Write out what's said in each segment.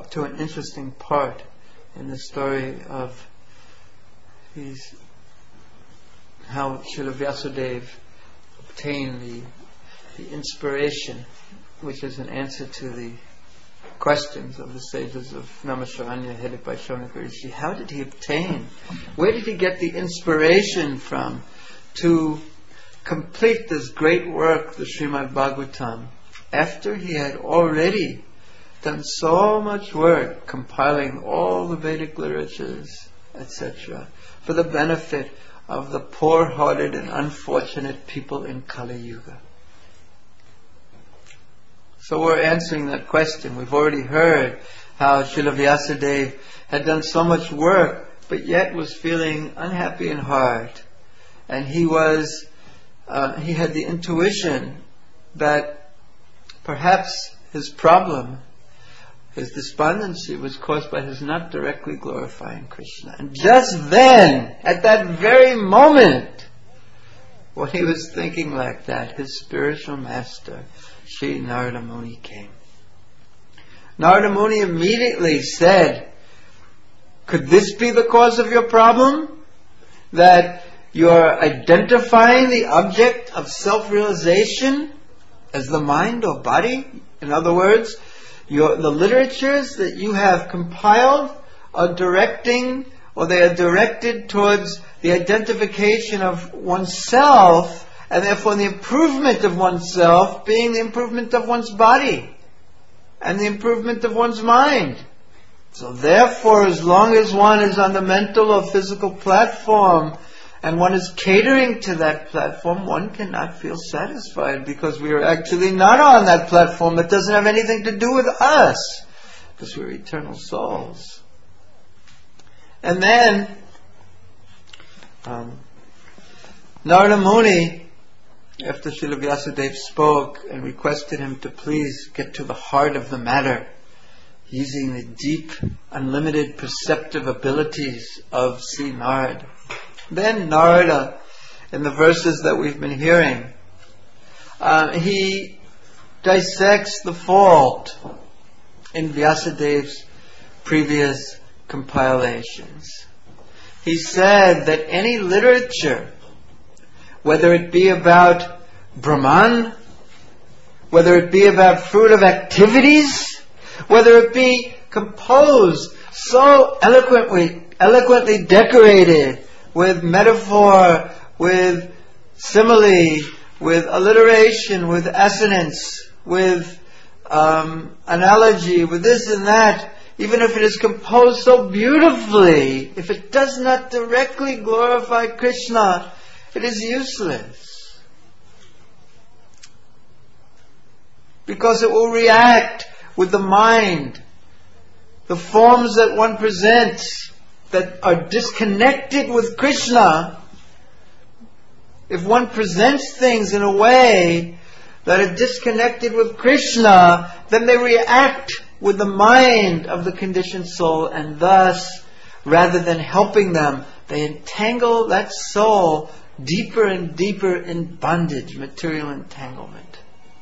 up to an interesting part in the story of how Srila Vyasadeva obtained the inspiration, which is an answer to the questions of the sages of Naimisharanya headed by Shaunaka Rishi. How did he obtain? Where did he get the inspiration from to complete this great work, the Srimad Bhagavatam, after he had already done so much work compiling all the Vedic literatures, etc., for the benefit of the poor-hearted and unfortunate people in Kali Yuga? So we're answering that question. We've already heard how Srila Vyasadeva had done so much work, but yet was feeling unhappy in heart. And he had the intuition that perhaps his problem, his despondency, was caused by his not directly glorifying Krishna. And just then, at that very moment, when he was thinking like that, his spiritual master, Sri Narada Muni, came. Narada Muni immediately said, could this be the cause of your problem? That you are identifying the object of self-realization as the mind or body? In other words, the literatures that you have compiled are directing, or they are directed towards the identification of oneself, and therefore the improvement of oneself being the improvement of one's body and the improvement of one's mind. So therefore, as long as one is on the mental or physical platform and one is catering to that platform, one cannot feel satisfied, because we are actually not on that platform. It doesn't have anything to do with us, because we're eternal souls. And then Narada Muni, after Srila Vyasadeva spoke and requested him to please get to the heart of the matter, using the deep, unlimited perceptive abilities of Sri Narada, then Narada, in the verses that we've been hearing, he dissects the fault in Vyasadeva's previous compilations. He said that any literature, whether it be about Brahman, whether it be about fruitive activities, whether it be composed so eloquently decorated with metaphor, with simile, with alliteration, with assonance, with analogy, with this and that, even if it is composed so beautifully, if it does not directly glorify Krishna, it is useless. Because it will react with the mind. The forms that one presents that are disconnected with Krishna, if one presents things in a way that are disconnected with Krishna, then they react with the mind of the conditioned soul, and thus, rather than helping them, they entangle that soul deeper and deeper in bondage, material entanglement.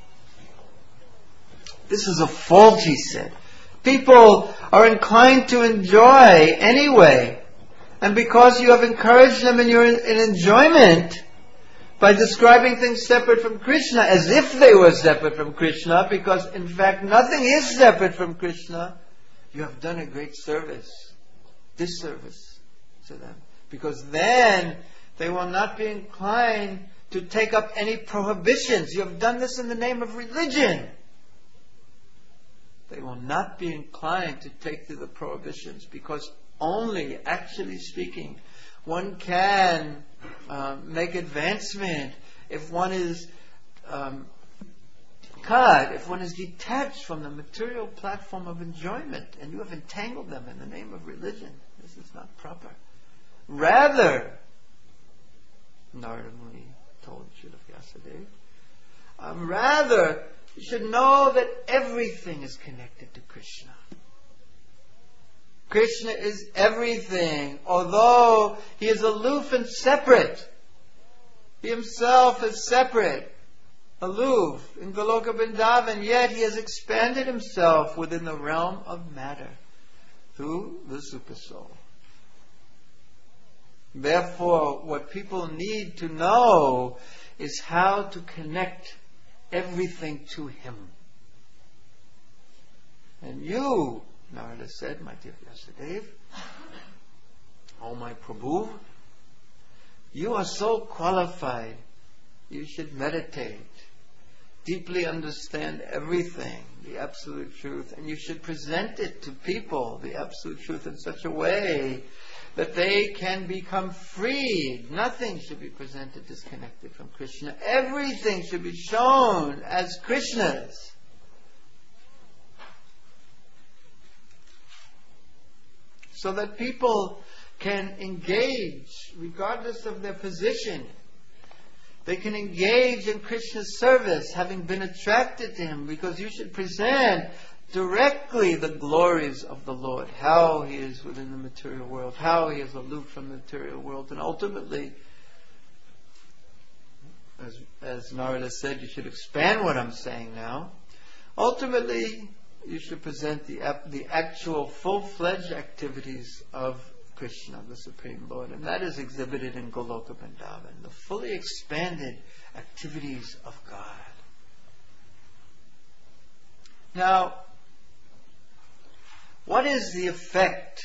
This is a fault, he said. People are inclined to enjoy anyway. And because you have encouraged them in enjoyment by describing things separate from Krishna as if they were separate from Krishna, because in fact nothing is separate from Krishna, you have done a great disservice to them. Because then they will not be inclined to take up any prohibitions. You have done this in the name of religion. They will not be inclined to take to the prohibitions, because only, actually speaking, one can make advancement if one is if one is detached from the material platform of enjoyment, and you have entangled them in the name of religion. This is not proper. Rather, Narada Muni told Srila Vyasadeva, rather, you should know that everything is connected to Krishna. Krishna is everything, although He is aloof and separate. He Himself is separate. aloof in Goloka Vrindavan, yet he has expanded himself within the realm of matter through the Supersoul. Therefore, what people need to know is how to connect everything to him. And you, Narada said, my dear Vyasadeva, oh my Prabhu, you are so qualified. You should meditate, deeply understand everything, the absolute truth, and you should present it to people, the absolute truth, in such a way that they can become freed. Nothing should be presented disconnected from Krishna. Everything should be shown as Krishna's. So that people can engage, regardless of their position. They can engage in Krishna's service, having been attracted to him, because you should present directly the glories of the Lord, how he is within the material world, how he is aloof from the material world, and ultimately, as Narada said, you should expand what I'm saying now. Ultimately, you should present the actual full-fledged activities of Krishna, the Supreme Lord, and that is exhibited in Goloka Vrindavan, the fully expanded activities of God. Now, what is the effect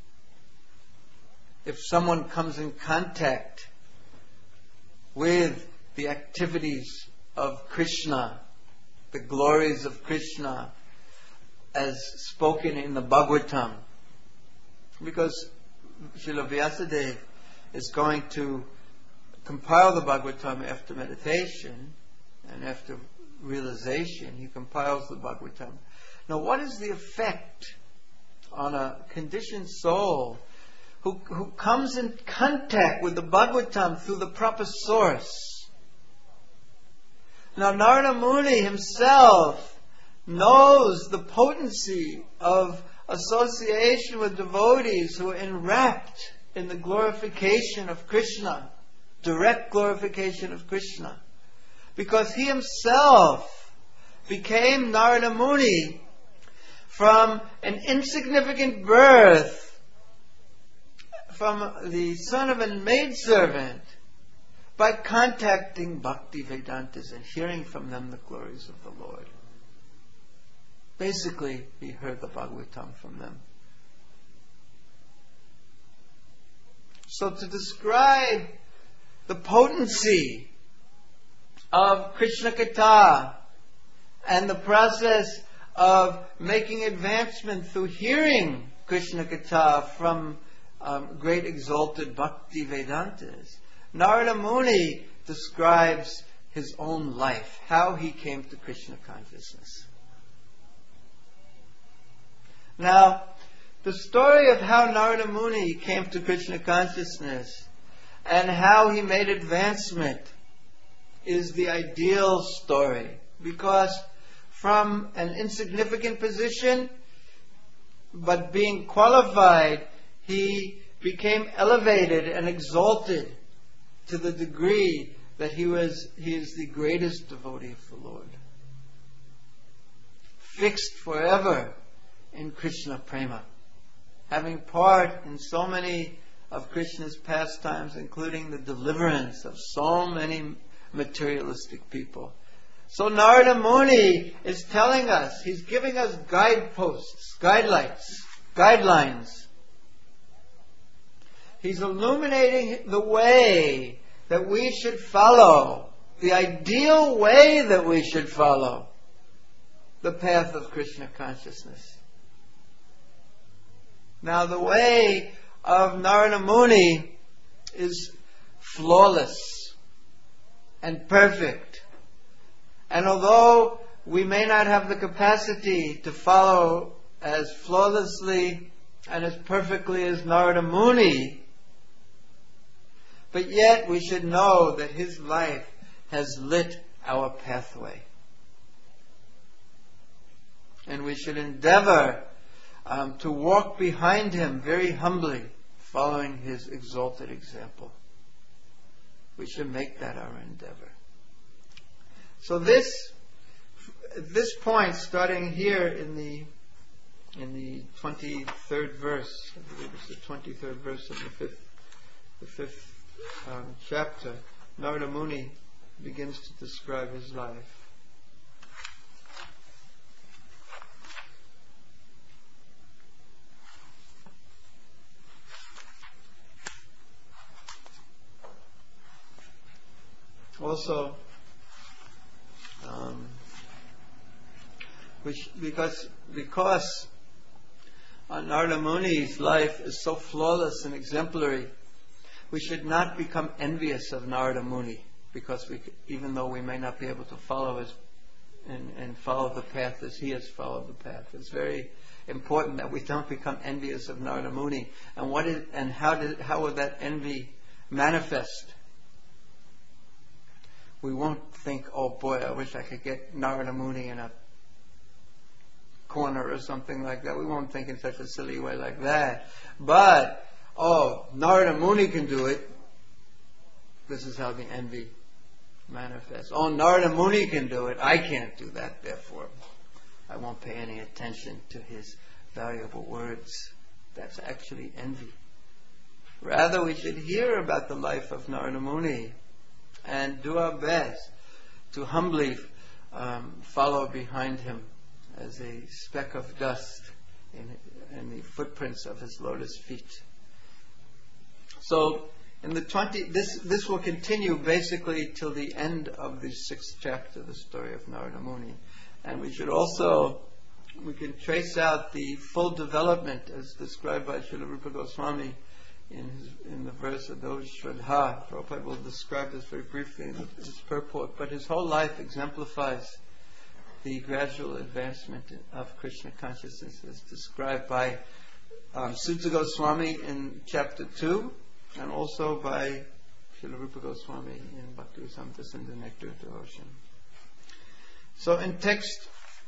if someone comes in contact with the activities of Krishna, the glories of Krishna, as spoken in the Bhagavatam? Because Srila Vyasadeva is going to compile the Bhagavatam after meditation and after realization. He compiles the Bhagavatam. Now, what is the effect on a conditioned soul who comes in contact with the Bhagavatam through the proper source? Now, Narada Muni himself knows the potency of association with devotees who are enwrapped in the glorification of Krishna, direct glorification of Krishna, because he himself became Narada Muni from an insignificant birth, from the son of a maidservant, by contacting Bhakti Vedantas and hearing from them the glories of the Lord. Basically, he heard the Bhagavatam from them. So to describe the potency of Krishna Katha and the process of making advancement through hearing Krishna Katha from great exalted Bhakti Vedantas, Narada Muni describes his own life, how he came to Krishna consciousness. Now, the story of how Narada Muni came to Krishna consciousness and how he made advancement is the ideal story, because from an insignificant position, but being qualified, he became elevated and exalted to the degree that he is the greatest devotee of the Lord, fixed forever in Krishna Prema, having part in so many of Krishna's pastimes, including the deliverance of so many materialistic people. So Narada Muni is telling us, he's giving us guideposts, guidelines. He's illuminating the way that we should follow, the ideal way that we should follow, the path of Krishna consciousness. Now, the way of Narada Muni is flawless and perfect. And although we may not have the capacity to follow as flawlessly and as perfectly as Narada Muni, but yet we should know that his life has lit our pathway. And we should endeavor to walk behind him very humbly, following his exalted example. We should make that our endeavor. So this point, starting here in the 23rd verse, I believe it's the 23rd verse of the fifth chapter, Narada Muni begins to describe his life. Also, because Narada Muni's life is so flawless and exemplary, we should not become envious of Narada Muni, because even though we may not be able to follow his and follow the path as he has followed the path, it's very important that we don't become envious of Narada Muni. And how would that envy manifest? We won't think, oh boy, I wish I could get Narada Muni in a corner or something like that. We won't think in such a silly way like that. But, oh, Narada Muni can do it. This is how the envy manifests. Oh, Narada Muni can do it. I can't do that, therefore I won't pay any attention to his valuable words. That's actually envy. Rather, we should hear about the life of Narada Muni and do our best to humbly follow behind him as a speck of dust in the footprints of his lotus feet. So, in the this will continue basically till the end of the 6th chapter, the story of Narada Muni, and we can trace out the full development as described by Srila Rupa Goswami in the verse of those Shraddha. Prabhupada will describe this very briefly in his purport, but his whole life exemplifies the gradual advancement of Krishna consciousness as described by Sutta Goswami in chapter 2, and also by Srila Rupa Goswami in Bhakti-rasamrita Sindhu Nectar of Devotion. So in text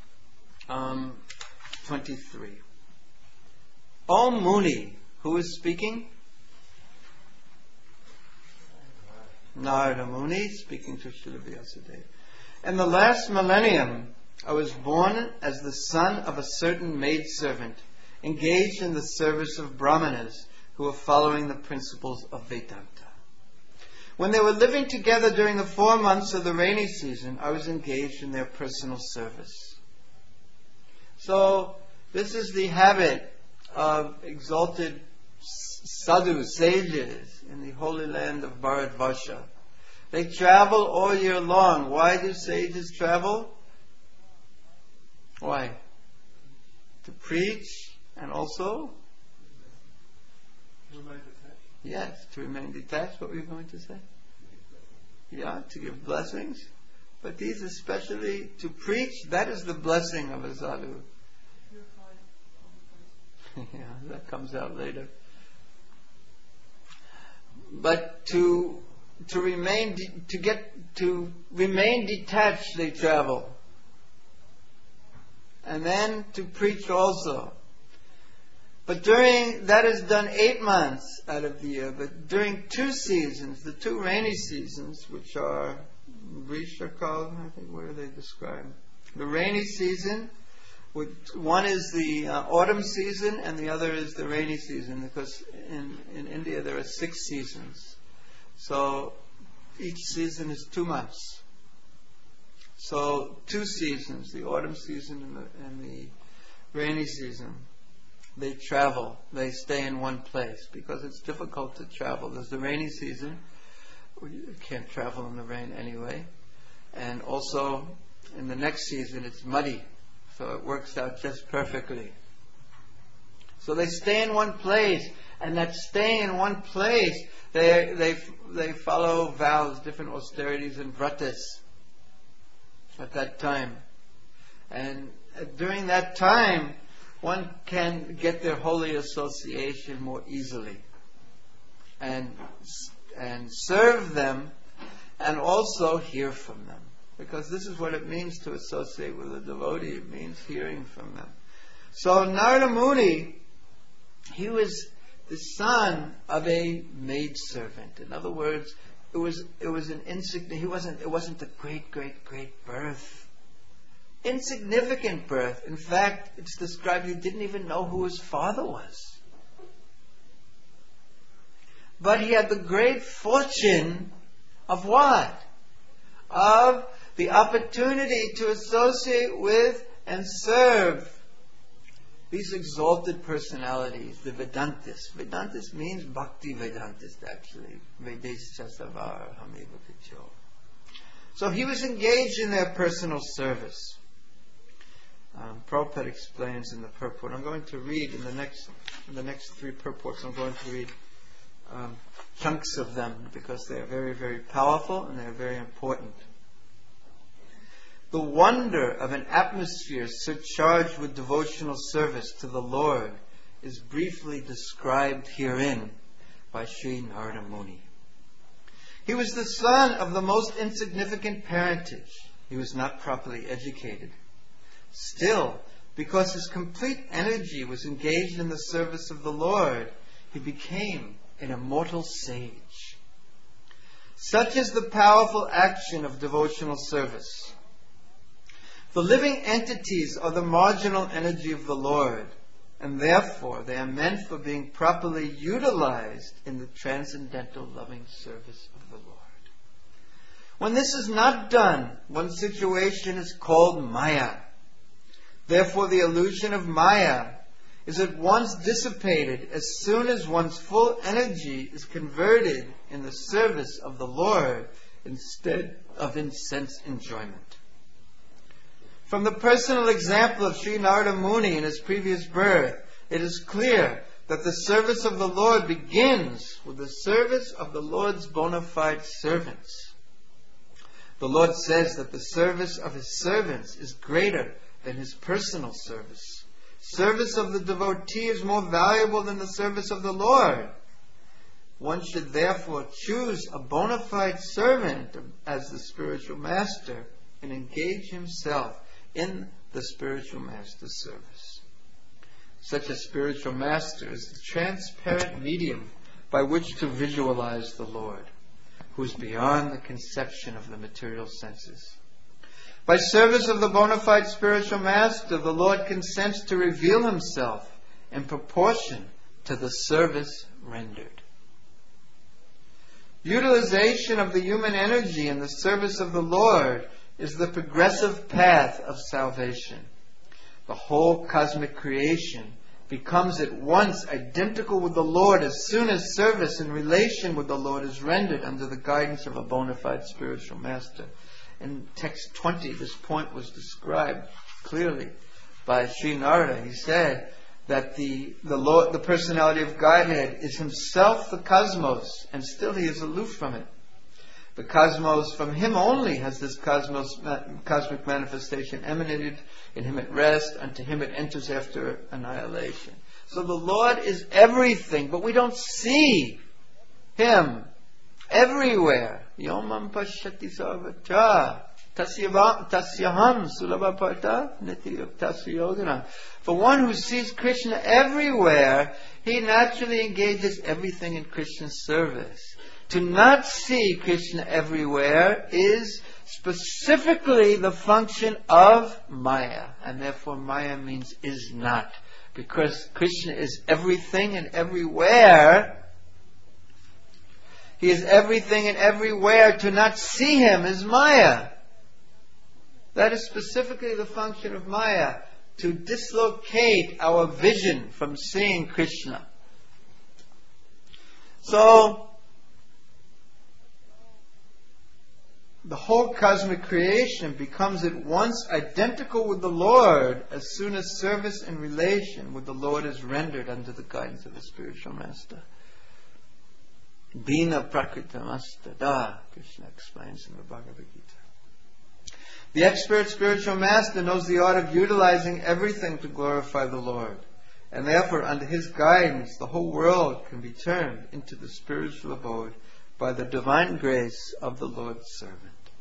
23, O Muni, who is speaking? Narada Muni, speaking to Srila Vyasadeva. In the last millennium, I was born as the son of a certain maidservant, engaged in the service of Brahmanas who were following the principles of Vedanta. When they were living together during the 4 months of the rainy season, I was engaged in their personal service. So, this is the habit of exalted sadhus, sages, in the holy land of Bharatvarsha. They travel all year long. Why do sages travel? Why? To preach and also? Yes, to remain detached. What were you going to say? Yeah, to give blessings. But these especially to preach, that is the blessing of a sadhu. Yeah, that comes out later. But to remain detached, they travel, and then to preach also. But that is done 8 months out of the year. But during 2 seasons, the 2 rainy seasons, which are Grishakal, I think, where are they described? The rainy season. One is the autumn season and the other is the rainy season, because in India there are 6 seasons. So each season is 2 months. So 2 seasons, the autumn season and the rainy season. They travel, they stay in one place because it's difficult to travel. There's the rainy season, you can't travel in the rain anyway. And also in the next season it's muddy. So it works out just perfectly. So they stay in one place, and that staying in one place, they follow vows, different austerities and vratas at that time. And during that time, one can get their holy association more easily, and serve them, and also hear from them. Because this is what it means to associate with a devotee. It means hearing from them. So Narada Muni, he was the son of a maidservant. In other words, an insignificant. It wasn't a great birth. Insignificant birth. In fact, it's described he didn't even know who his father was. But he had the great fortune of what? Of the opportunity to associate with and serve these exalted personalities, the Vedantis. Vedantis means Bhakti Vedantist, actually. Vedescha Savar Hameva Kicho. So he was engaged in their personal service. Prabhupada explains in the purport. I'm going to read in the next three purports. I'm going to read chunks of them because they are very, very powerful and they are very important. The wonder of an atmosphere surcharged with devotional service to the Lord is briefly described herein by Sri Narada Muni. He was the son of the most insignificant parentage. He was not properly educated. Still, because his complete energy was engaged in the service of the Lord, he became an immortal sage. Such is the powerful action of devotional service. The living entities are the marginal energy of the Lord, and therefore they are meant for being properly utilized in the transcendental loving service of the Lord. When this is not done, one situation is called Maya. Therefore, the illusion of Maya is at once dissipated as soon as one's full energy is converted in the service of the Lord instead of in sense enjoyment. From the personal example of Sri Narada Muni in his previous birth, it is clear that the service of the Lord begins with the service of the Lord's bona fide servants. The Lord says that the service of His servants is greater than His personal service. Service of the devotee is more valuable than the service of the Lord. One should therefore choose a bona fide servant as the spiritual master and engage himself in the spiritual master's service. Such a spiritual master is the transparent medium by which to visualize the Lord, who is beyond the conception of the material senses. By service of the bona fide spiritual master, the Lord consents to reveal Himself in proportion to the service rendered. Utilization of the human energy in the service of the Lord is the progressive path of salvation. The whole cosmic creation becomes at once identical with the Lord as soon as service in relation with the Lord is rendered under the guidance of a bona fide spiritual master. In text 20, this point was described clearly by Sri Narada. He said that the Lord, the personality of Godhead, is Himself the cosmos, and still He is aloof from it. The cosmos, from Him only has this cosmic manifestation emanated, in Him at rest, unto Him it enters after annihilation. So the Lord is everything, but we don't see Him everywhere. Yomam pashyati sarvatra tasyaham sulabhaparta tasyodana. For one who sees Krishna everywhere, he naturally engages everything in Krishna's service. To not see Krishna everywhere is specifically the function of Maya. And therefore Maya means is not. Because Krishna is everything and everywhere. He is everything and everywhere. To not see Him is Maya. That is specifically the function of Maya. To dislocate our vision from seeing Krishna. So, the whole cosmic creation becomes at once identical with the Lord as soon as service and relation with the Lord is rendered under the guidance of the spiritual master. Bina prakritamasta, Krishna explains in the Bhagavad Gita. The expert spiritual master knows the art of utilizing everything to glorify the Lord. And therefore, under his guidance, the whole world can be turned into the spiritual abode by the divine grace of the Lord's servant.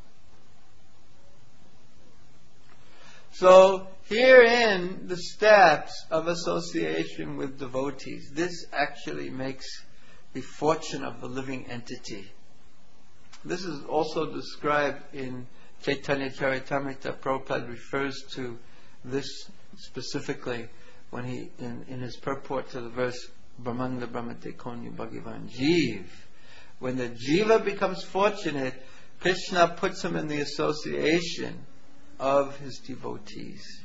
So, herein the steps of association with devotees. This actually makes the fortune of the living entity. This is also described in Chaitanya Charitamrita. Prabhupada refers to this specifically when he, in his purport to the verse, Brahmanda Brahmate Konyu Bhagavan Jeev. When the Jiva becomes fortunate, Krishna puts him in the association of his devotees.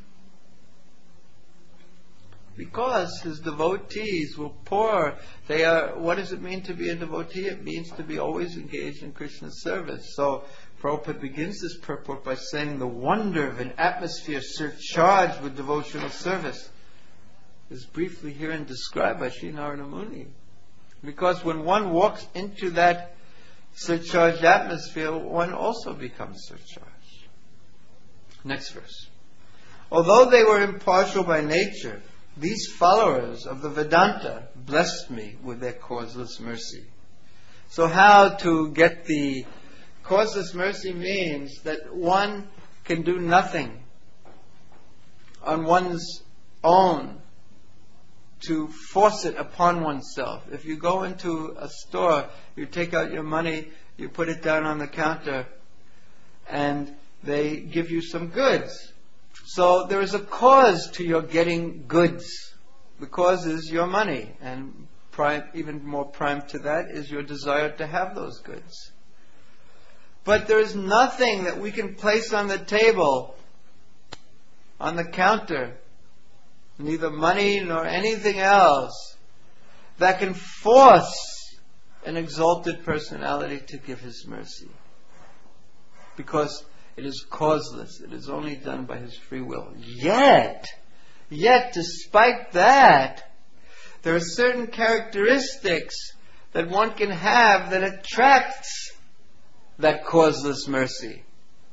Because his devotees will pour. They are. What does it mean to be a devotee? It means to be always engaged in Krishna's service. So Prabhupada begins this purport by saying the wonder of an atmosphere surcharged with devotional service is briefly herein described by Sri Narada Muni. Because when one walks into that surcharged atmosphere, one also becomes surcharged. Next verse. Although they were impartial by nature, these followers of the Vedanta blessed me with their causeless mercy. So how to get the causeless mercy means that one can do nothing on one's own to force it upon oneself. If you go into a store, you take out your money, you put it down on the counter, and they give you some goods. So there is a cause to your getting goods. The cause is your money, and even more prime to that is your desire to have those goods. But there is nothing that we can place on the table, on the counter, neither money nor anything else, that can force an exalted personality to give his mercy. Because it is causeless. It is only done by his free will. Yet, despite that, there are certain characteristics that one can have that attracts that causeless mercy.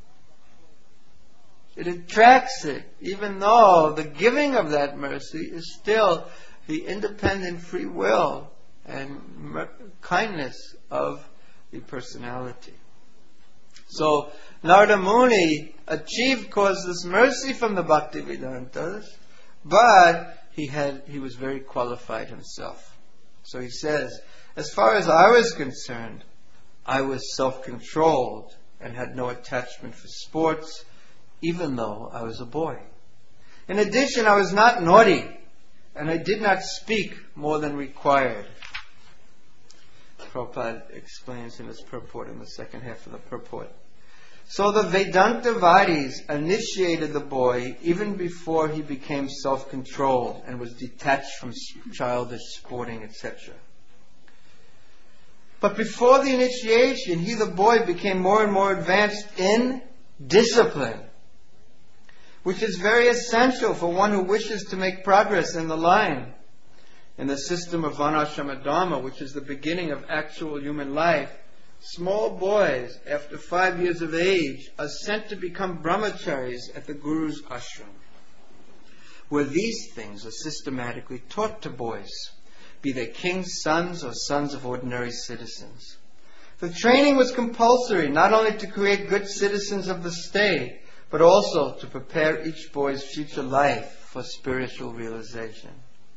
It attracts it, even though the giving of that mercy is still the independent free will and kindness of the personality. So Narada Muni achieved causeless mercy from the Bhaktivedantas, but he was very qualified himself. So he says, as far as I was concerned, I was self-controlled and had no attachment for sports, even though I was a boy. In addition, I was not naughty, and I did not speak more than required. Prabhupada explains in his purport, in the second half of the purport. So the Vedantavadis initiated the boy even before he became self-controlled and was detached from childish sporting, etc. But before the initiation, he, the boy, became more and more advanced in discipline, which is very essential for one who wishes to make progress in the line. In the system of Varnashrama Dharma, which is the beginning of actual human life, small boys, after 5 years of age, are sent to become brahmacharis at the Guru's ashram, where these things are systematically taught to boys, be they king's sons or sons of ordinary citizens. The training was compulsory, not only to create good citizens of the state, but also to prepare each boy's future life for spiritual realization.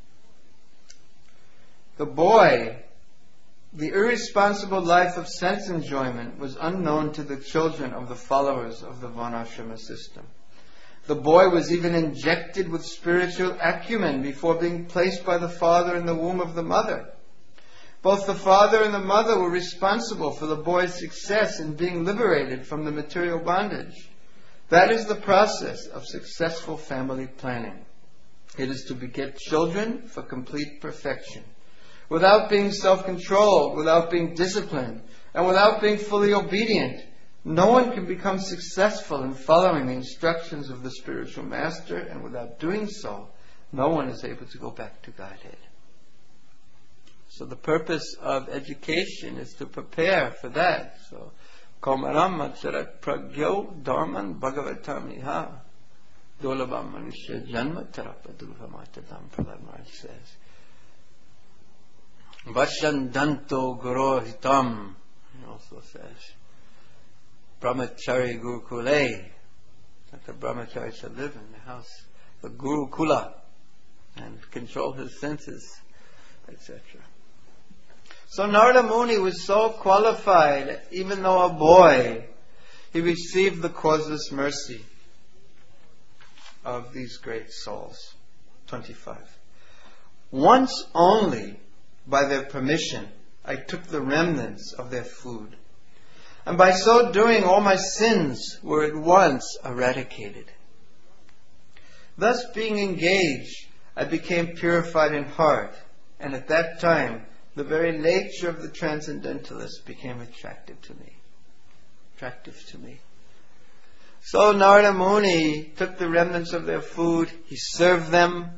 The boy, the irresponsible life of sense enjoyment, was unknown to the children of the followers of the Varnashrama system. The boy was even injected with spiritual acumen before being placed by the father in the womb of the mother. Both the father and the mother were responsible for the boy's success in being liberated from the material bondage. That is the process of successful family planning. It is to beget children for complete perfection. Without being self-controlled, without being disciplined, and without being fully obedient, no one can become successful in following the instructions of the spiritual master, and without doing so, no one is able to go back to Godhead. So the purpose of education is to prepare for that. So, Kaumaram Matsarat Pragyo Dharman Bhagavatamiha Dolabam Manushya Janma Tarapadruha Matadam Prahlad Maharaj says. Vashandanto Gurohitam, he also says. Brahmachari Gurukule, that the brahmachari should live in the house, the Gurukula, and control his senses, etc. So Narada Muni was so qualified, even though a boy, he received the causeless mercy of these great souls. 25. Once only, by their permission, I took the remnants of their food, and by so doing all my sins were at once eradicated. Thus being engaged, I became purified in heart, and at that time the very nature of the transcendentalist became attractive to me. So Narada Muni took the remnants of their food, he served them.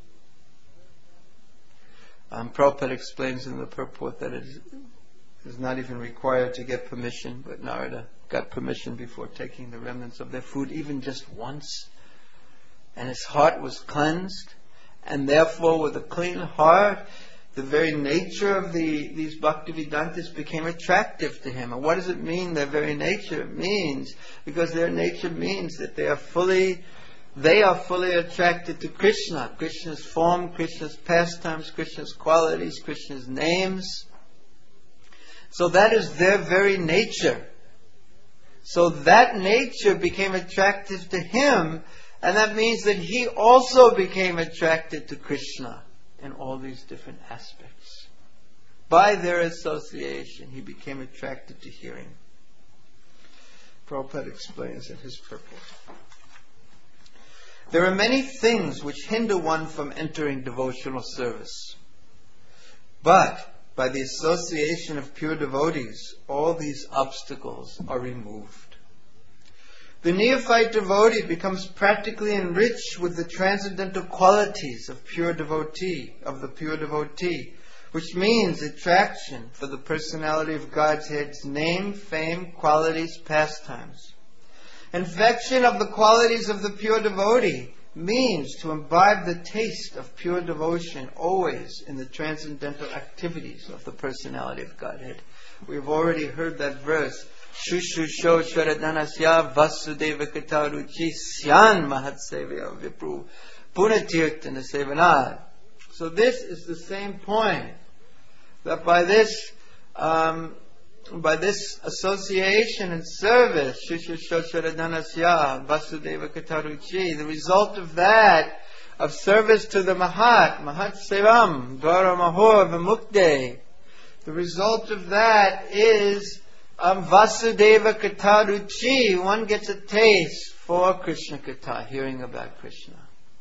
Prabhupada explains in the purport that it is not even required to get permission, but Narada got permission before taking the remnants of their food, even just once. And his heart was cleansed, and therefore with a clean heart, the very nature of these Bhaktivedantins became attractive to him. And what does it mean, their very nature? It means, because their nature means that they are fully attracted to Krishna. Krishna's form, Krishna's pastimes, Krishna's qualities, Krishna's names. So that is their very nature. So that nature became attractive to him, and that means that he also became attracted to Krishna in all these different aspects. By their association, he became attracted to hearing. Prabhupada explains in his purport. There are many things which hinder one from entering devotional service. But by the association of pure devotees, all these obstacles are removed. The neophyte devotee becomes practically enriched with the transcendental qualities of the pure devotee, which means attraction for the personality of Godhead's name, fame, qualities, pastimes. Infection of the qualities of the pure devotee means to imbibe the taste of pure devotion always in the transcendental activities of the personality of Godhead. We've already heard that verse. Shushusho Sharadanasya Vasudeva Kataruchi Syan Mahatsevya Vipru Punatirtana Sevanad. So this is the same point, that by this association and service, Shushusho Sharadanasya Vasudeva Kataruchi, the result of that, of service to the Mahat Sevam, Dwara Mahor Vimukde, the result of that is Vasudeva Kataruchi. One gets a taste for Krishna Katha, hearing about Krishna.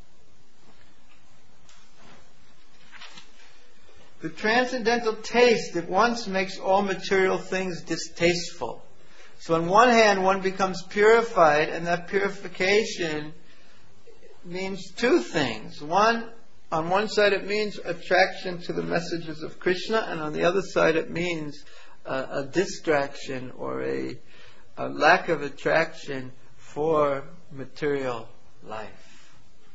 The transcendental taste at once makes all material things distasteful. So on one hand, one becomes purified, and that purification means two things. One, on one side it means attraction to the messages of Krishna, and on the other side it means a distraction or a lack of attraction for material life.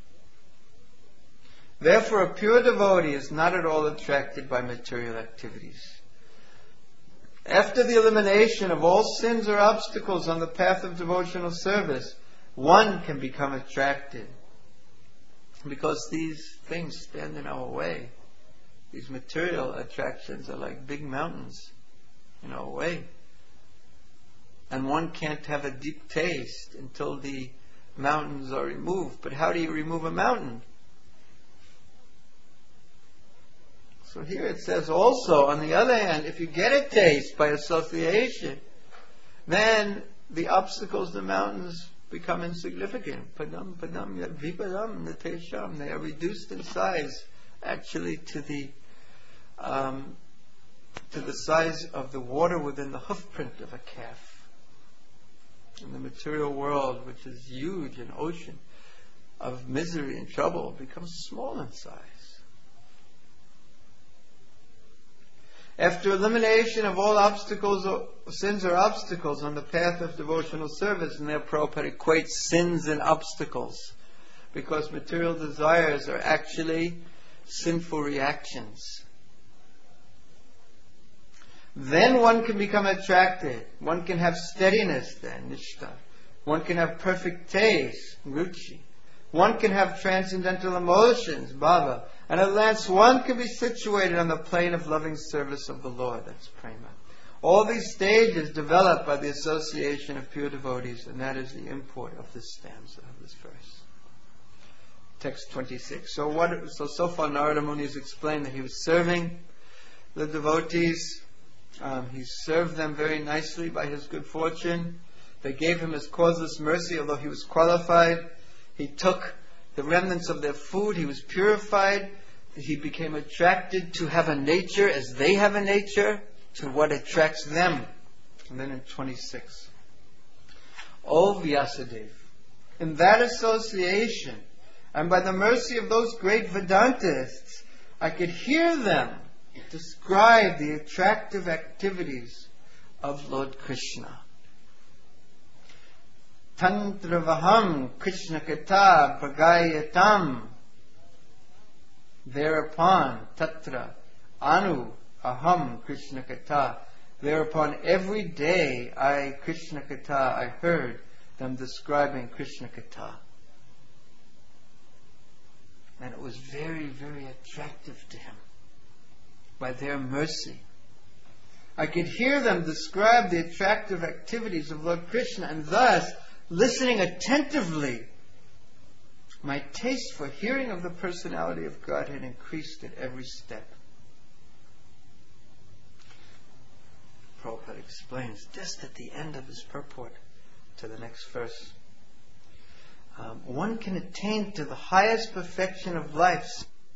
Therefore, a pure devotee is not at all attracted by material activities. After the elimination of all sins or obstacles on the path of devotional service, one can become attracted, because these things stand in our way. These material attractions are like big mountains in our way. And one can't have a deep taste until the mountains are removed. But how do you remove a mountain? So here it says also, on the other hand, if you get a taste by association, then the obstacles, the mountains, become insignificant. Padam, padam, vipadam, natesham. They are reduced in size, actually, to the size of the water within the hoofprint of a calf. In the material world, which is huge, an ocean of misery and trouble, becomes small in size. After elimination of all obstacles, or sins or obstacles on the path of devotional service, and there Prabhupada equates sins and obstacles, because material desires are actually sinful reactions. Then one can become attracted. One can have steadiness then, nishta. One can have perfect taste, ruchi. One can have transcendental emotions, bhava. And at last one can be situated on the plane of loving service of the Lord. That's prema. All these stages developed by the association of pure devotees, and that is the import of this stanza, of this verse. Text 26. So far Narada Muni has explained that he was serving the devotees. He served them very nicely by his good fortune. They gave him his causeless mercy, although he was qualified. He took the remnants of their food. He was purified. He became attracted to have a nature as they have a nature, to what attracts them. And then in 26. O Vyasadeva, in that association, and by the mercy of those great Vedantists, I could hear them describe the attractive activities of Lord Krishna. Tantravaham Krishna Kata Bhagayatam. Thereupon, Tatra Anu Aham Krishna Kata. Thereupon every day Krishna Kata, I heard them describing Krishna Kata. And it was very, very attractive to him by their mercy. I could hear them describe the attractive activities of Lord Krishna, and thus, listening attentively, my taste for hearing of the personality of Godhead increased at every step. Prabhupada explains just at the end of his purport to the next verse. One can attain to the highest perfection of life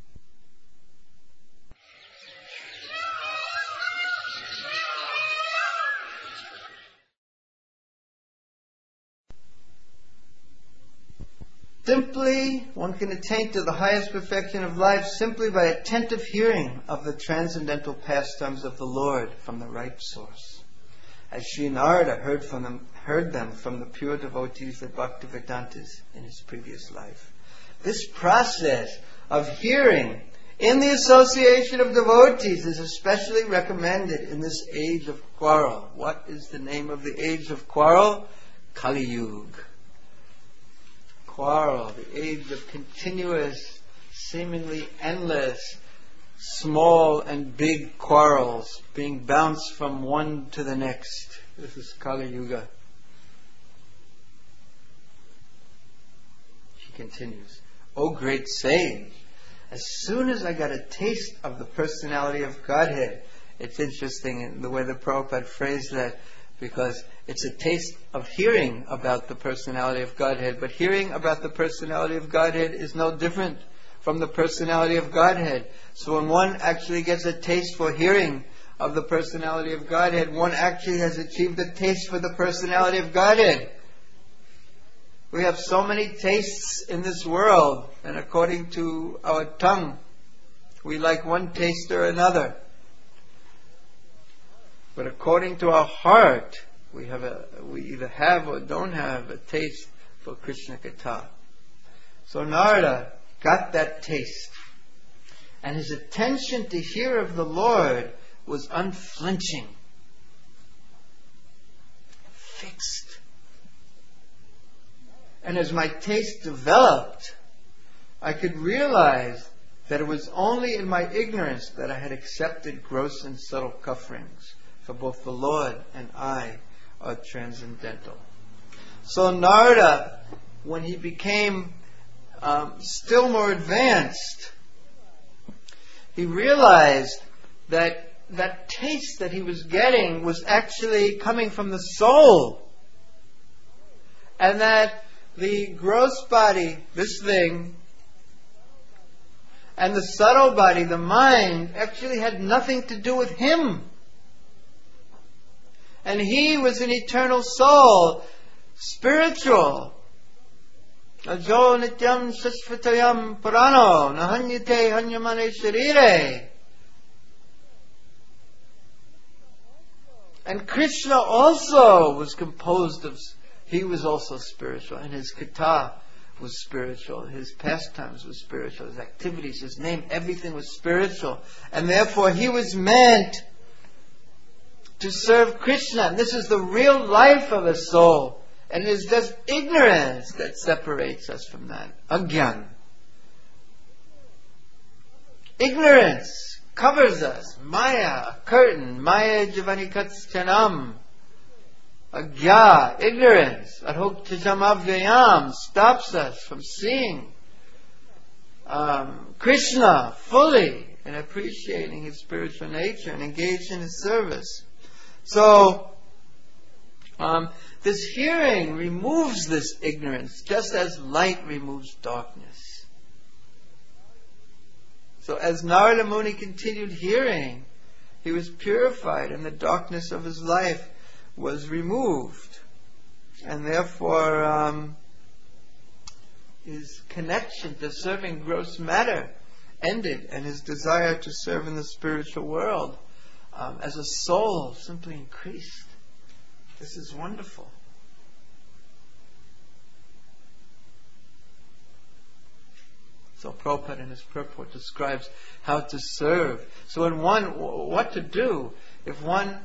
one can attain to the highest perfection of life simply by attentive hearing of the transcendental pastimes of the Lord from the right source. As Sri Narada heard them from the pure devotees of Bhaktivedantas in his previous life. This process of hearing in the association of devotees is especially recommended in this age of quarrel. What is the name of the age of quarrel? Kali Yuga. Quarrel, the age of continuous, seemingly endless, small and big quarrels being bounced from one to the next. This is Kali Yuga. She continues, O great sage, as soon as I got a taste of the personality of Godhead, it's interesting in the way the Prabhupada phrased that, because it's a taste of hearing about the personality of Godhead. But hearing about the personality of Godhead is no different from the personality of Godhead. So when one actually gets a taste for hearing of the personality of Godhead, one actually has achieved a taste for the personality of Godhead. We have so many tastes in this world, and according to our tongue, we like one taste or another. But according to our heart, we either have or don't have a taste for Krishna Kata. So Narada got that taste, and his attention to hear of the Lord was unflinching, fixed. And as my taste developed, I could realize that it was only in my ignorance that I had accepted gross and subtle coverings. For both the Lord and I are transcendental. So Narada, when he became still more advanced, he realized that that taste that he was getting was actually coming from the soul. And that the gross body, this thing, and the subtle body, the mind, actually had nothing to do with him. And he was an eternal soul, spiritual. Ajo nityam sasvatayam parano nahanyate hanyamane sharire. And Krishna also was composed of, he was also spiritual, and his kata was spiritual, his pastimes was spiritual, his activities, his name, everything was spiritual. And therefore he was meant to serve Krishna. And this is the real life of a soul. And it is just ignorance that separates us from that. Agyan. Ignorance covers us. Maya, a curtain. Maya Javanikatstanam. Agya, ignorance. Adhoktajamavyayam, stops us from seeing Krishna fully and appreciating his spiritual nature and engaged in his service. So, this hearing removes this ignorance, just as light removes darkness. So as Narada Muni continued hearing, he was purified and the darkness of his life was removed. And therefore, his connection to serving gross matter ended, and his desire to serve in the spiritual world as a soul simply increased. This is wonderful. So Prabhupada in his purport describes how to serve. So in what to do if one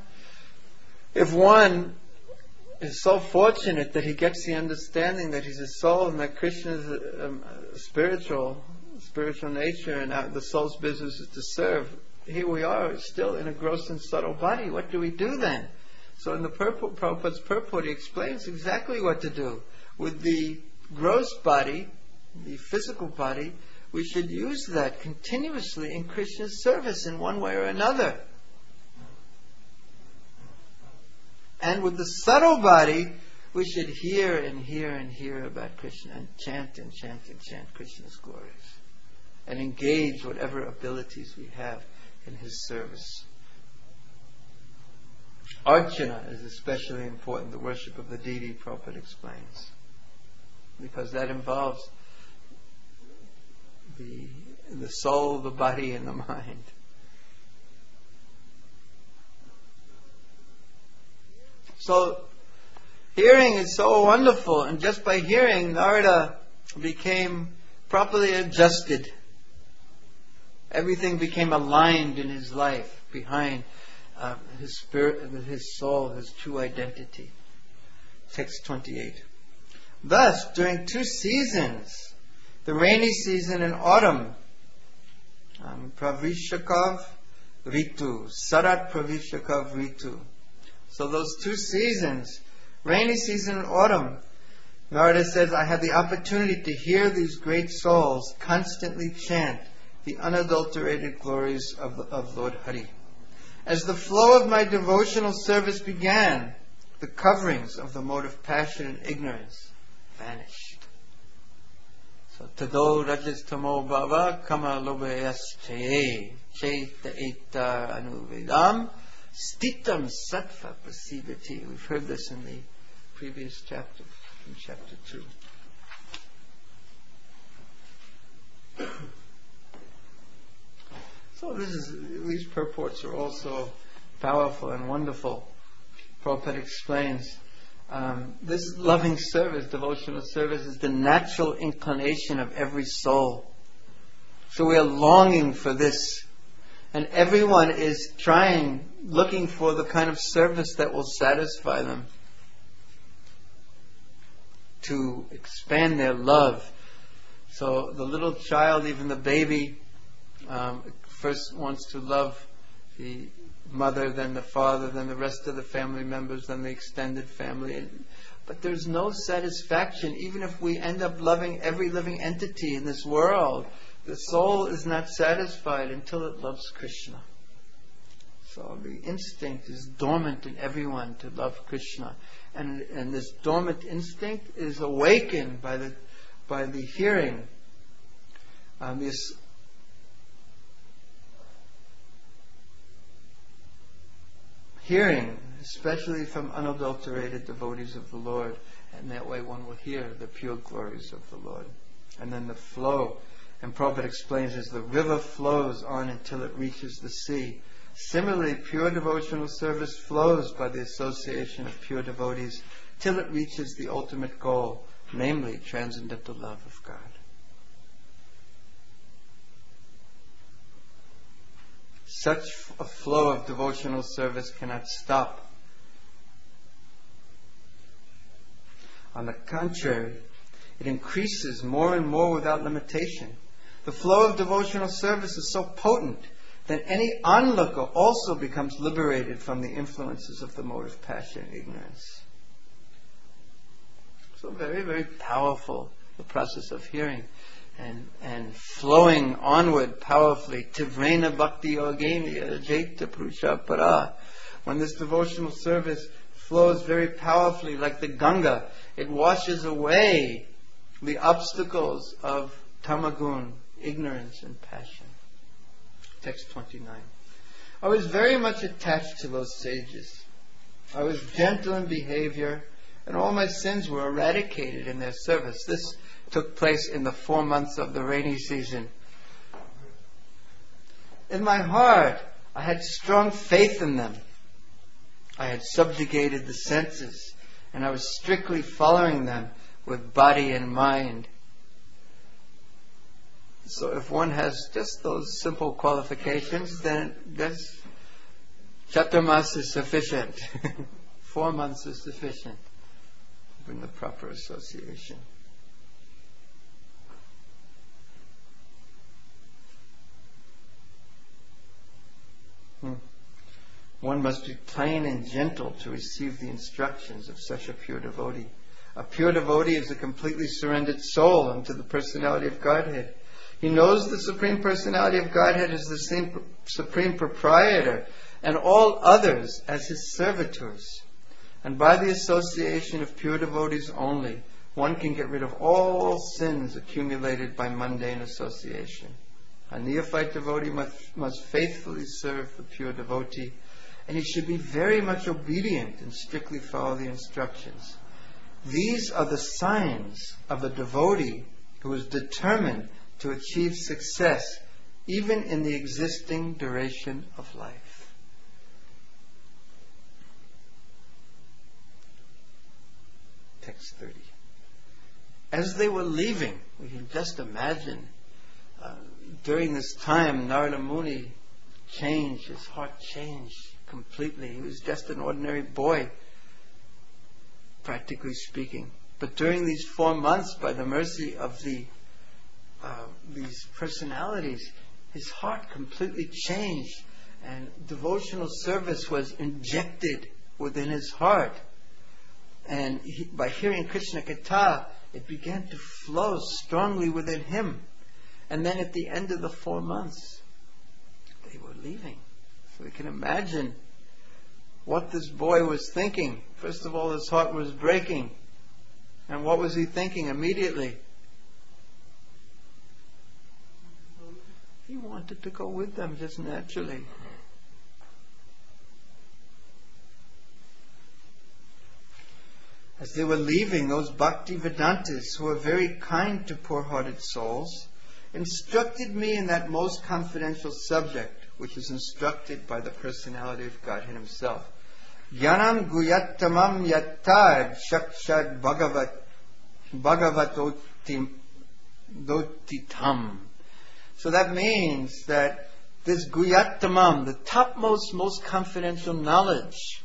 is so fortunate that he gets the understanding that he's a soul and that Krishna is a spiritual nature, and the soul's business is to serve. Here we are, still in a gross and subtle body. What do we do then? So in the Prabhupada's purport, he explains exactly what to do. With the gross body, the physical body, we should use that continuously in Krishna's service in one way or another. And with the subtle body, we should hear and hear and hear about Krishna and chant and chant and chant Krishna's glories and engage whatever abilities we have in his service. Archana is especially important, the worship of the deity, Prabhupada explains, because that involves the soul, the body, and the mind. So, hearing is so wonderful, and just by hearing, Narada became properly adjusted. Everything became aligned in his life behind his spirit, his soul, his true identity. Text 28. Thus, during 2 seasons, the rainy season and autumn, Pravishakav Ritu, Sarat Pravishakav Ritu. So those 2 seasons, rainy season and autumn, Narada says, I had the opportunity to hear these great souls constantly chant the unadulterated glories of Lord Hari. As the flow of my devotional service began, the coverings of the mode of passion and ignorance vanished. So, Tado Rajastamo Bhava Kama Lobhayas Chaye Chaita Eta Anuvedam Stitam Sattva Prasivati. We've heard this in the previous chapter, in chapter 2. So these purports are also powerful and wonderful. Prabhupada explains this loving service, devotional service, is the natural inclination of every soul. So we are longing for this. And everyone is looking for the kind of service that will satisfy them, to expand their love. So the little child, even the baby, first wants to love the mother, then the father, then the rest of the family members, then the extended family. But there's no satisfaction. Even if we end up loving every living entity in this world, the soul is not satisfied until it loves Krishna. So the instinct is dormant in everyone to love Krishna. And this dormant instinct is awakened by the hearing. This hearing, especially from unadulterated devotees of the Lord, and that way one will hear the pure glories of the Lord. And then the flow, and Prabhupada explains, as the river flows on until it reaches the sea. Similarly, pure devotional service flows by the association of pure devotees till it reaches the ultimate goal, namely transcendental love of God. Such a flow of devotional service cannot stop. On the contrary, it increases more and more without limitation. The flow of devotional service is so potent that any onlooker also becomes liberated from the influences of the motive passion and ignorance. So very, very powerful, the process of hearing and flowing onward powerfully. Tivrena bhakti yogena jaita purusha para. When this devotional service flows very powerfully like the Ganga, it washes away the obstacles of tamagun, ignorance and passion. Text 29. I was very much attached to those sages. I was gentle in behavior, and all my sins were eradicated in their service. This took place in the 4 months of the rainy season. In my heart, I had strong faith in them. I had subjugated the senses, and I was strictly following them with body and mind. So if one has just those simple qualifications, then that's Chaturmas is sufficient. 4 months is sufficient to bring the proper association. One must be plain and gentle to receive the instructions of such a pure devotee. A pure devotee is a completely surrendered soul unto the personality of Godhead. He knows the Supreme Personality of Godhead is the same Supreme Proprietor and all others as His servitors. And by the association of pure devotees only, one can get rid of all sins accumulated by mundane association. A neophyte devotee must faithfully serve the pure devotee, and he should be very much obedient and strictly follow the instructions. These are the signs of a devotee who is determined to achieve success even in the existing duration of life. Text 30. As they were leaving, we can just imagine, during this time, Narada Muni changed, his heart changed completely. He was just an ordinary boy, practically speaking. But during these 4 months, by the mercy of these personalities, his heart completely changed, and devotional service was injected within his heart. And by hearing Krishna Katha, it began to flow strongly within him. And then at the end of the 4 months, they were leaving. So we can imagine what this boy was thinking. First of all, his heart was breaking. And what was he thinking immediately? He wanted to go with them just naturally. As they were leaving, those Bhakti Vedantas, who were very kind to poor-hearted souls, instructed me in that most confidential subject, which is instructed by the personality of Godhead Himself. Yanam guyattamam yattad shakshad bhagavatotitam. So that means that this guyattamam, the topmost, most confidential knowledge,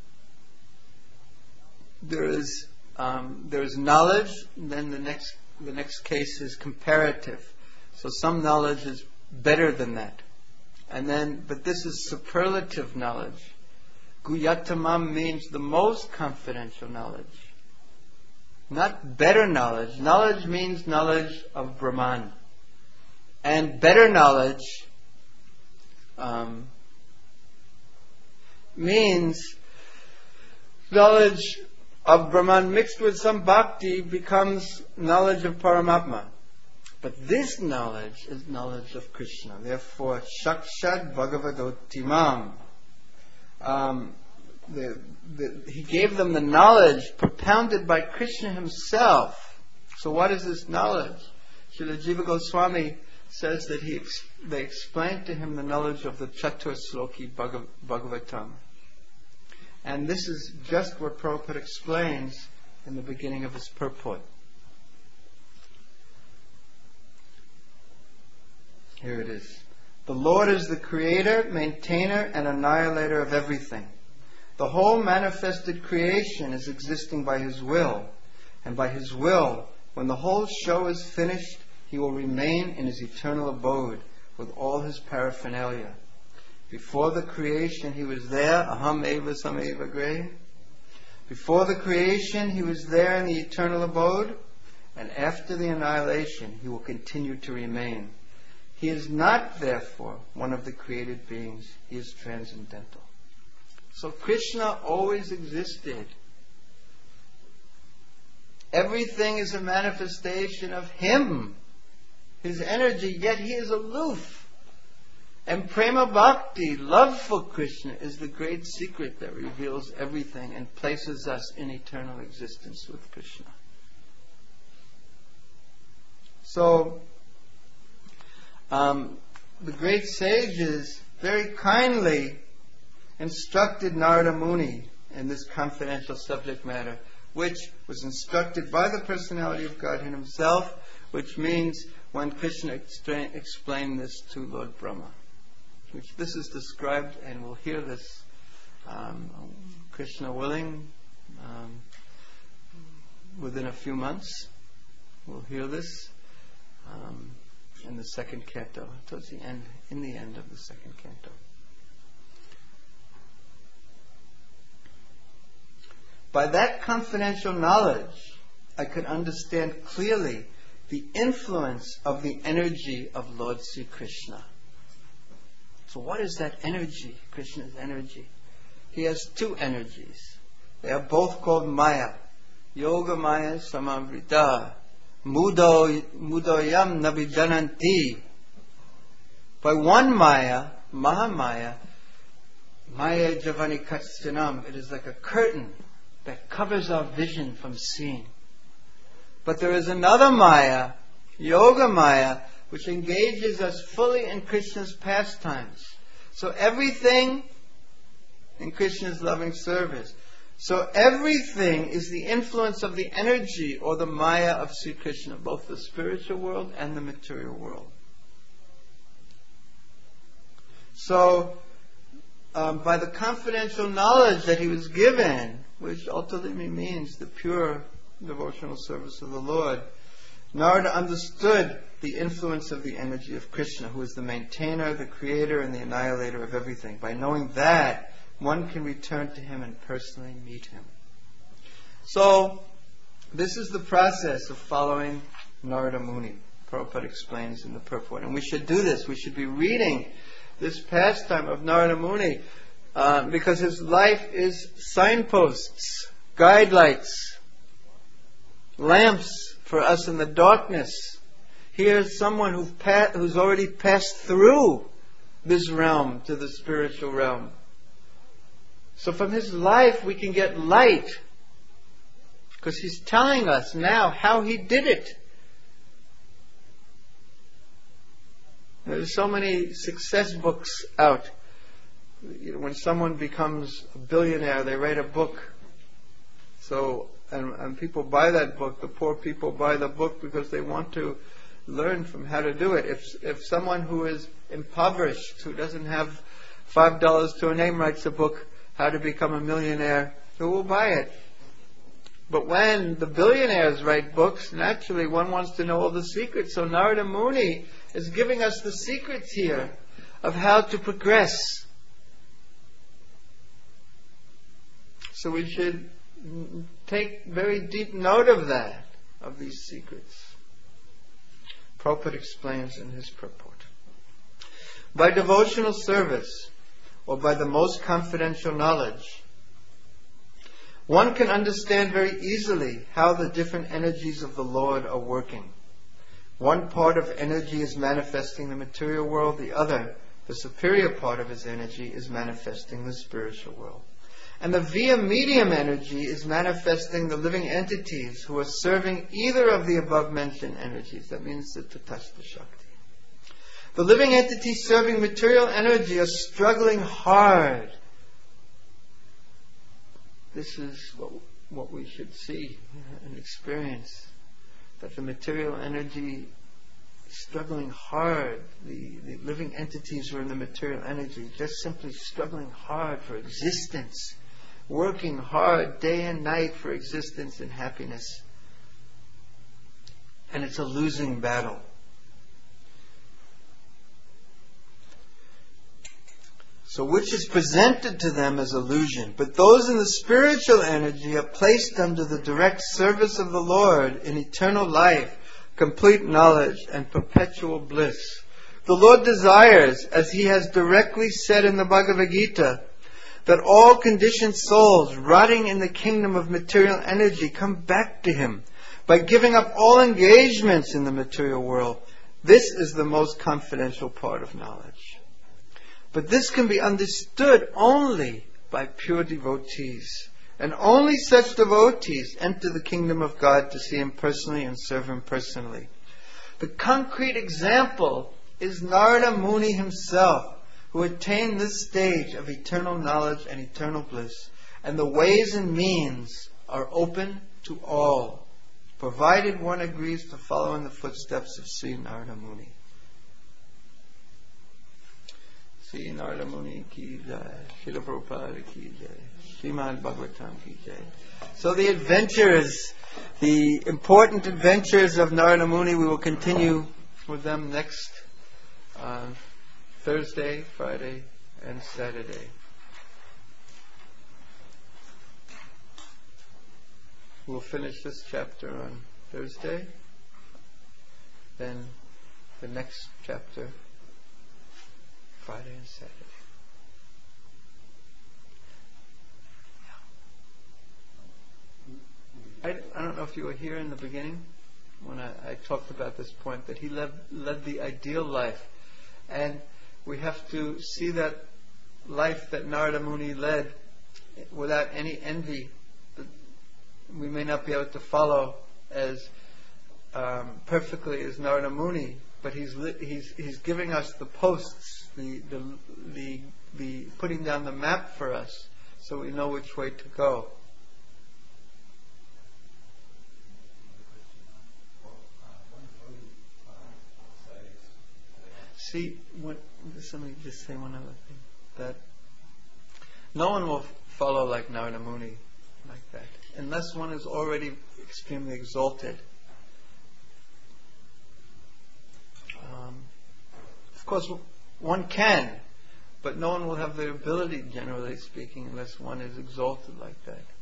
there is knowledge, then the next case is comparative. So some knowledge is better than that. But this is superlative knowledge. Guyattamam means the most confidential knowledge. Not better knowledge. Knowledge means knowledge of Brahman. And better knowledge means knowledge of Brahman mixed with some bhakti becomes knowledge of Paramatma. But this knowledge is knowledge of Krishna. Therefore, Shakshad Bhagavadotimam. He gave them the knowledge propounded by Krishna Himself. So what is this knowledge? Srila Jiva Goswami says that they explained to him the knowledge of the Chatur Sloki Bhagavatam. And this is just what Prabhupada explains in the beginning of his purport. Here it is. The Lord is the creator, maintainer, and annihilator of everything. The whole manifested creation is existing by His will. And by His will, when the whole show is finished, he will remain in his eternal abode with all his paraphernalia. Before the creation he was there, aham eva sameva gre. Before the creation he was there in the eternal abode, and after the annihilation he will continue to remain. He is not, therefore, one of the created beings. He is transcendental. So Krishna always existed. Everything is a manifestation of him, his energy, yet he is aloof. And prema bhakti, love for Krishna, is the great secret that reveals everything and places us in eternal existence with Krishna. So, the great sages very kindly instructed Narada Muni in this confidential subject matter, which was instructed by the personality of Godhead himself, which means when Krishna explained this to Lord Brahma. Which this is described, and we'll hear this, Krishna willing, within a few months. We'll hear this in the second canto, towards the end, in the end of the second canto. By that confidential knowledge, I could understand clearly the influence of the energy of Lord Sri Krishna. So what is that energy, Krishna's energy? He has two energies. They are both called Maya. Yoga Maya Samavrita. Mudoyam Navijananti. By one Maya, Mahamaya, Maya Javani Katstanam, it is like a curtain that covers our vision from seeing. But there is another Maya, Yoga Maya, which engages us fully in Krishna's pastimes. So everything in Krishna's loving service. So everything is the influence of the energy or the Maya of Sri Krishna, both the spiritual world and the material world. So by the confidential knowledge that he was given, which ultimately means the pure devotional service of the Lord, Narada understood the influence of the energy of Krishna, who is the maintainer, the creator, and the annihilator of everything. By knowing that, one can return to him and personally meet him. So, this is the process of following Narada Muni. Prabhupada explains in the purport. And we should do this. We should be reading this pastime of Narada Muni because his life is signposts, guidelights, lamps for us in the darkness. Here's someone who's already passed through this realm to the spiritual realm. So from his life we can get light, because he's telling us now how he did it. There's so many success books out. When someone becomes a billionaire, they write a book. So, and people buy that book. The poor people buy the book because they want to learn from how to do it. If someone who is impoverished, who doesn't have $5 to a name, writes a book, How to Become a Millionaire, who will buy it? But when the billionaires write books, naturally one wants to know all the secrets. So Narada Muni is giving us the secrets here of how to progress. So we should take very deep note of that, of these secrets. Prabhupada explains in his purport. By devotional service, or by the most confidential knowledge, one can understand very easily how the different energies of the Lord are working. One part of energy is manifesting the material world, the other, the superior part of his energy, is manifesting the spiritual world. And the via medium energy is manifesting the living entities who are serving either of the above mentioned energies. That means the Tatastha Shakti. The living entities serving material energy are struggling hard. This is what we should see and experience. That the material energy is struggling hard. The living entities who are in the material energy just simply struggling hard for existence. Working hard day and night for existence and happiness. And it's a losing battle. So which is presented to them as illusion. But those in the spiritual energy are placed under the direct service of the Lord in eternal life, complete knowledge, and perpetual bliss. The Lord desires, as He has directly said in the Bhagavad Gita, that all conditioned souls rotting in the kingdom of material energy come back to Him by giving up all engagements in the material world. This is the most confidential part of knowledge. But this can be understood only by pure devotees. And only such devotees enter the kingdom of God to see Him personally and serve Him personally. The concrete example is Narada Muni himself, who attained this stage of eternal knowledge and eternal bliss. And the ways and means are open to all, provided one agrees to follow in the footsteps of Sri Narada Muni. Sri Narada Muni ki jai, Srila Prabhupada ki jai, Srimad Bhagavatam ki jai. So the adventures, the important adventures of Narada Muni, we will continue with them next Thursday, Friday, and Saturday. We'll finish this chapter on Thursday, then the next chapter Friday and Saturday. I don't know if you were here in the beginning when I talked about this point, that he led the ideal life. And we have to see that life that Narada Muni led without any envy. We may not be able to follow as perfectly as Narada Muni, but he's giving us the posts, the putting down the map for us, so we know which way to go. See, let me just say one other thing. That no one will follow like Narada Muni, like that, unless one is already extremely exalted. Of course, one can, but no one will have the ability, generally speaking, unless one is exalted like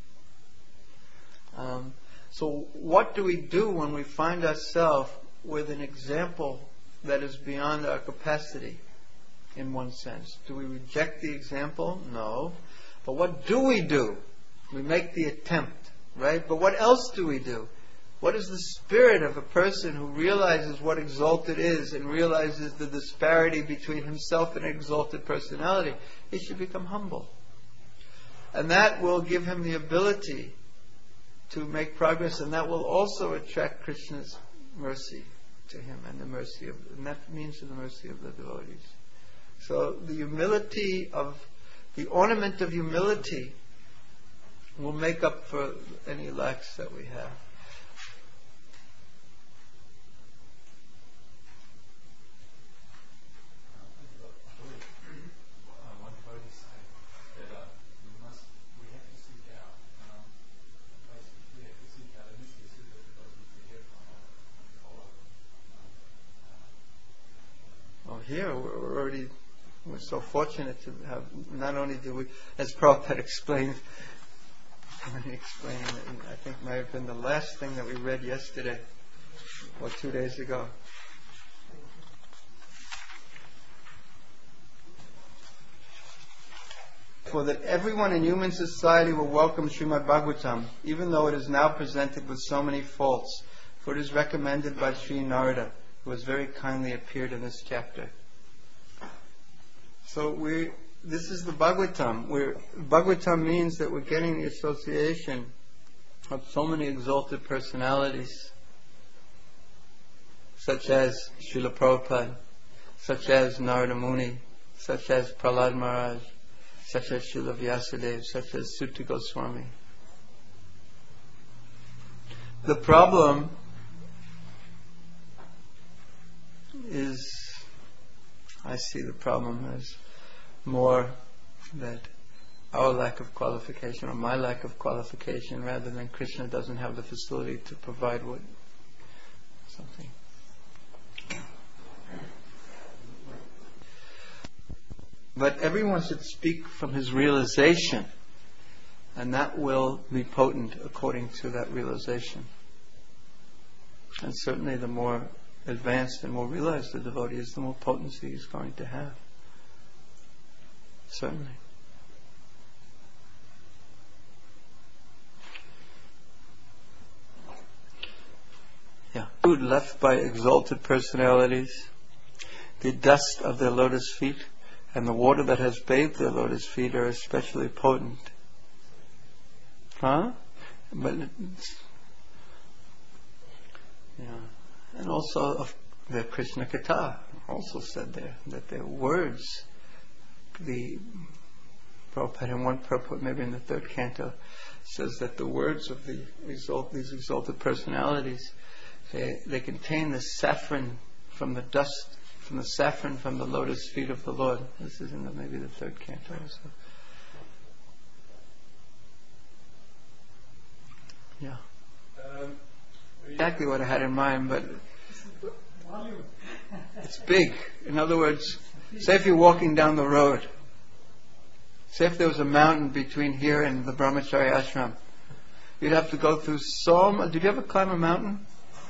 that. So what do we do when we find ourselves with an example that is beyond our capacity, in one sense? Do we reject the example? No. But what do? We make the attempt, right? But what else do we do? What is the spirit of a person who realizes what exalted is and realizes the disparity between himself and an exalted personality? He should become humble. And that will give him the ability to make progress, and that will also attract Krishna's mercy to him, and that means the mercy of the devotees. So the ornament of humility will make up for any lacks that we have. Here we're so fortunate to have, not only do we, as Prabhupada explained, when he explained, I think might have been the last thing that we read yesterday or 2 days ago. For that everyone in human society will welcome Srimad Bhagavatam, even though it is now presented with so many faults, for it is recommended by Sri Narada, who has very kindly appeared in this chapter. So this is the Bhagavatam. Bhagavatam means that we're getting the association of so many exalted personalities, such as Srila Prabhupada, such as Narada Muni, such as Prahlad Maharaj, such as Srila Vyasadeva, such as Suta Goswami. The problem is, I see the problem as more that our lack of qualification, or my lack of qualification, rather than Krishna doesn't have the facility to provide something. But everyone should speak from his realization, and that will be potent according to that realization. And certainly the more advanced and more realized the devotee is, the more potency he's going to have. Certainly. Yeah. Food left by exalted personalities, the dust of their lotus feet, and the water that has bathed their lotus feet are especially potent. Huh? But and also the Krishna Katha also said there that their words, the Prabhupada in one purport, maybe in the third canto, says that the words of these exalted personalities, they contain the saffron from the dust, from the saffron from the lotus feet of the Lord. This is in maybe the third canto also. Yeah. Exactly what I had in mind, but it's big. In other words, say if you're walking down the road, say if there was a mountain between here and the Brahmachari ashram, you'd have to go through so much. Did you ever climb a mountain?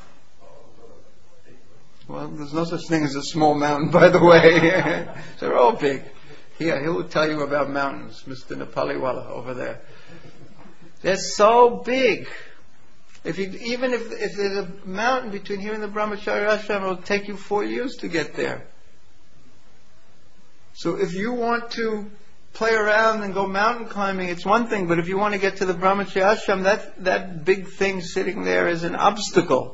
Well, there's no such thing as a small mountain, by the way. They're all big. Here, he will tell you about mountains, Mr. Nepaliwala over there. They're so big. If there's a mountain between here and the Brahmachari ashram, it will take you 4 years to get there. So if you want to play around and go mountain climbing, it's one thing, but if you want to get to the Brahmachari ashram, that big thing sitting there is an obstacle.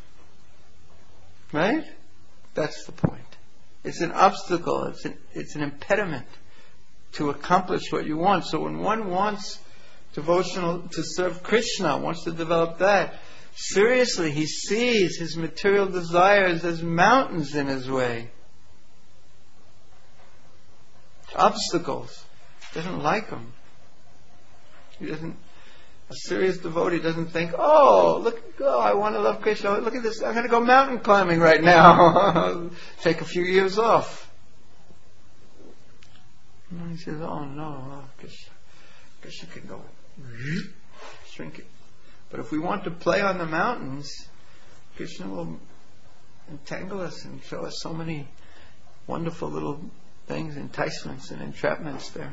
Right? That's the point. It's an obstacle. It's an impediment to accomplish what you want. So when one wants devotional to serve Krishna, wants to develop that, seriously, he sees his material desires as mountains in his way. Obstacles. He doesn't like them. A serious devotee doesn't think, I want to love Krishna. Look at this. I'm going to go mountain climbing right now. Take a few years off. And he says, Krishna can go shrink it. But if we want to play on the mountains, Krishna will entangle us and show us so many wonderful little things, enticements and entrapments there.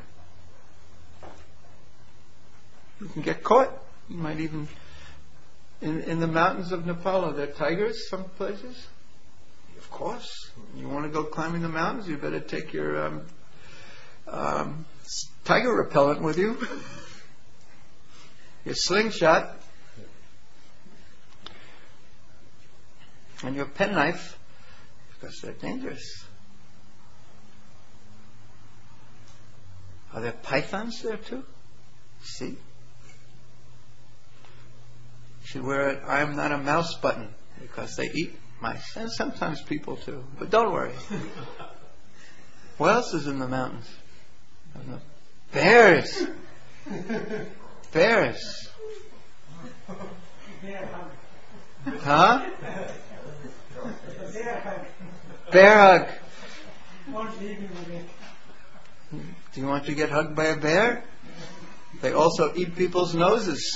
You can get caught. You might even, in the mountains of Nepal, are there tigers some places? Of course. You want to go climbing the mountains, you better take your tiger repellent with you, your slingshot, and your penknife, because they're dangerous. Are there pythons there too? See? Should wear an "I'm not a mouse" button, because they eat mice, and sometimes people too. But don't worry. What else is in the mountains? Bears. Bears. Huh? Bear hug. Do you want to get hugged by a bear? They also eat people's noses.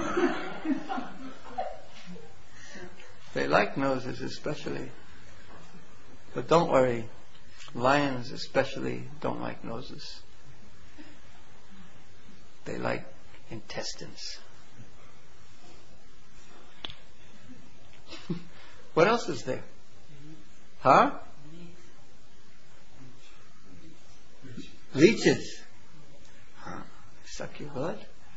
They like noses especially. But don't worry, lions especially don't like noses. They like intestines. What else is there? Huh? Leeches. Huh. Suck your blood.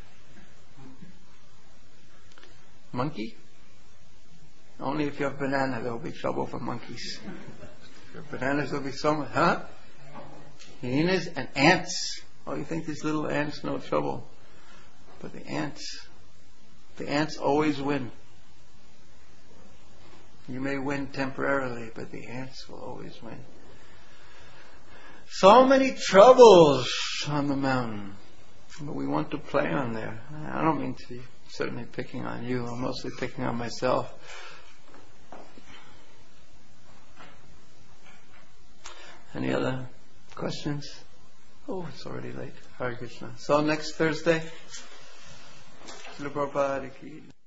Monkey? Only if you have banana, there will be trouble for monkeys. Your bananas will be so much. Huh? Hyenas and ants. Oh, you think these little ants no trouble? But the ants always win. You may win temporarily, but the ants will always win. So many troubles on the mountain, but we want to play on there. I don't mean to be certainly picking on you. I'm mostly picking on myself. Any other questions? Oh, it's already late. Hare Krishna. So next Thursday. Srila Prabhupada ki